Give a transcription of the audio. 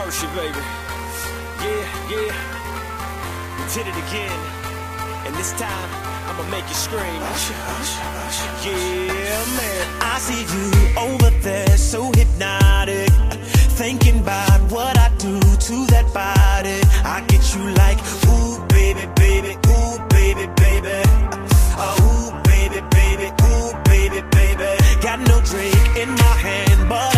Worship, baby. Yeah, yeah. We did it again. And this time, I'ma make you scream. Yeah, man. I see you over there, so hypnotic, thinking about what I do to that body. I get you like, ooh, baby, baby, ooh, baby, baby. Ooh, baby, baby, ooh, baby, baby. Got no drink in my hand, but